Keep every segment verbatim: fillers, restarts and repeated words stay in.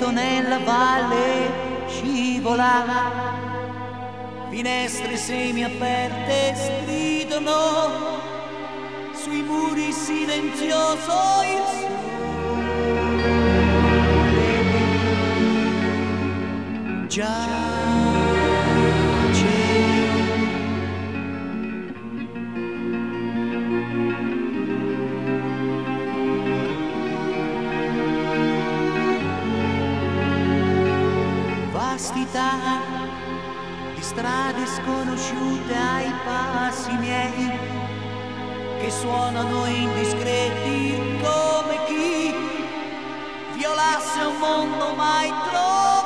vento nella valle scivola, finestre semiaperte stridono, sui muri silenzioso il sole giace. Vastità di strade sconosciute ai passi miei, che suonano indiscreti come chi violasse un mondo mai trovato.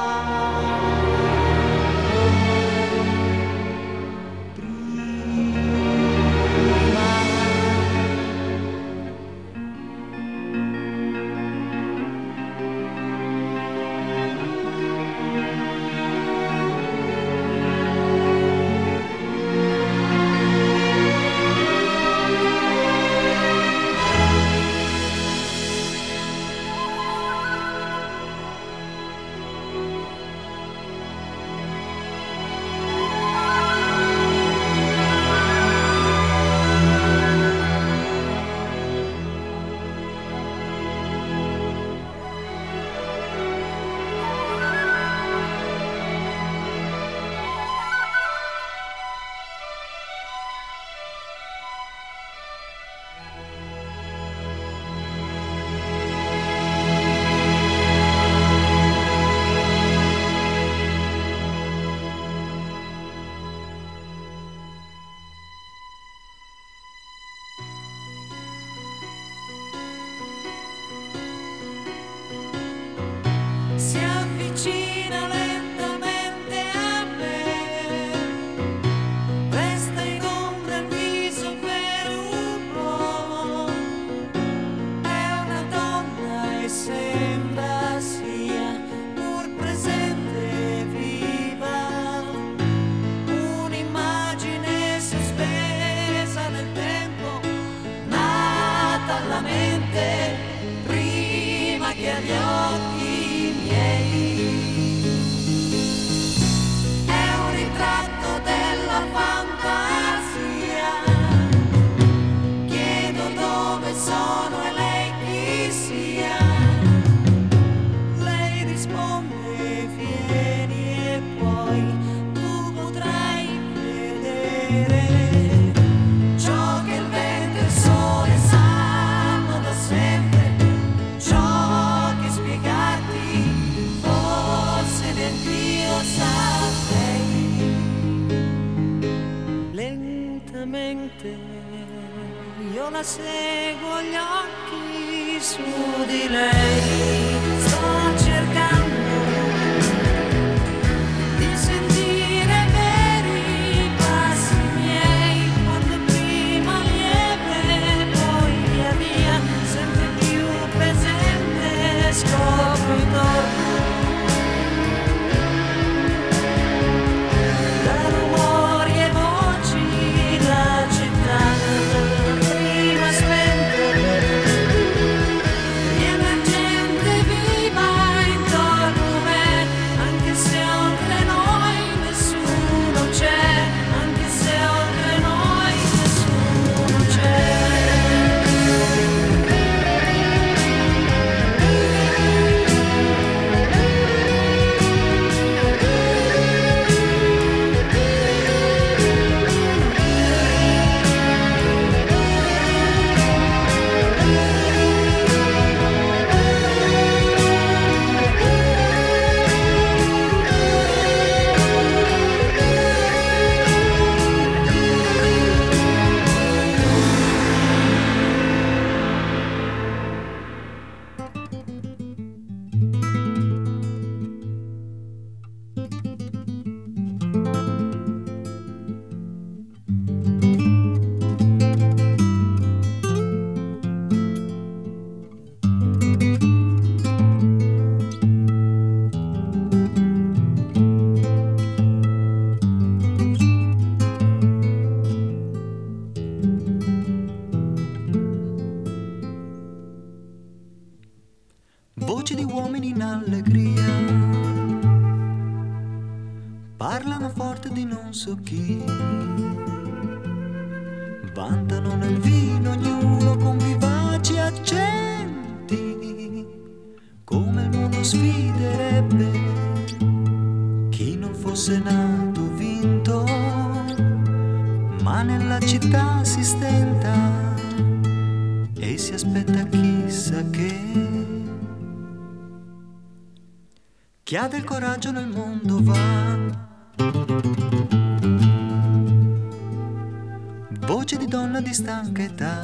Si avvicina lentamente a me, resta in ombra il viso per un po', è una donna e sembra sia pur presente e viva, un'immagine sospesa nel tempo, nata alla mente prima che agli occhi. È un ritratto della fantasia, chiedo dove sono e lei chi sia, lei risponde vieni e poi tu potrai vedere ciò che il vento e il sole sanno da sempre, ciò che spiegarti forse nemmeno saprei. Lentamente io la seguo gli occhi su di lei, sto cercando di sentire veri i passi miei, quando prima lieve poi via via sempre più presente scopro intorno da rumori e voci la città prima spenta, riemergente allegria. Parlano forte di non so chi, vantano nel vino ognuno con vivaci accenti, come il mondo sfiderebbe chi non fosse nato vinto, ma nella città si stenta e si aspetta chissà che. Chi ha del coraggio nel mondo va, voce di donna di stanca età,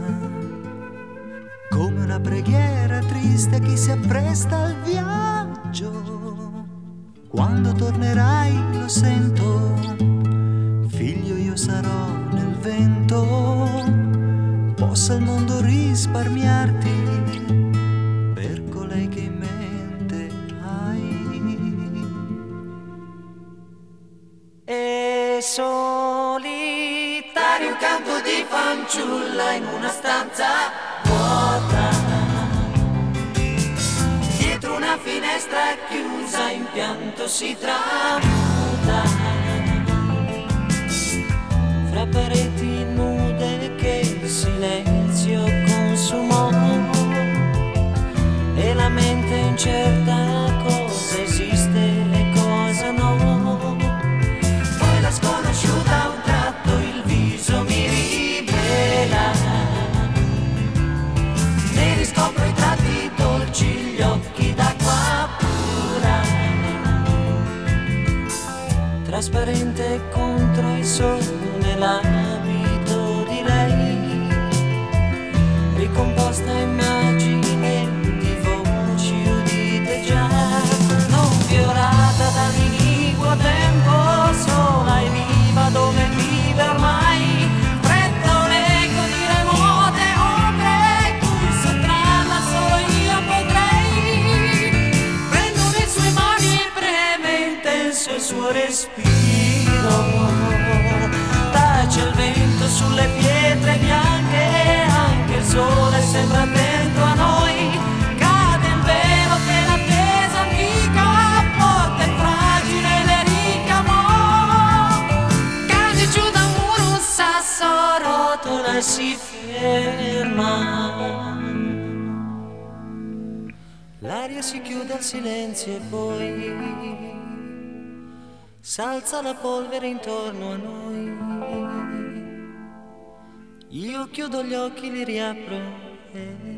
come una preghiera triste a chi si appresta al viaggio. Quando tornerai lo sento, figlio io sarò nel vento, possa il mondo risparmiarti per colei che in mente hai. E solitario un campo di fanciulla in una stanza vuota, dietro una finestra chiusa in pianto si tramuta, fra pareti nude che il silenzio consumò, e la mente incerta cosa esiste e cosa no. Poi la sconosciuta a un tratto il viso mi rivela, ne riscopro i tratti dolci, gli occhi d'acqua pura, trasparente contro il sole l'abito di lei, ricomposta immagine di voci udite già, non violata dall'iniquo tempo, sola e viva dove vive ormai, freddo l'eco di remote ombre, cui sottrarla solo io potrei. Prendo le sue mani e preme intenso il suo respiro, tace il vento sulle pietre bianche, anche il sole sembra attento a noi, cade il velo che l'attesa antica porta è fragile le ricamò, cade giù da un muro un sasso, rotola e si ferma, l'aria si chiude al silenzio e poi s'alza la polvere intorno a noi. Io chiudo gli occhi, li riapro e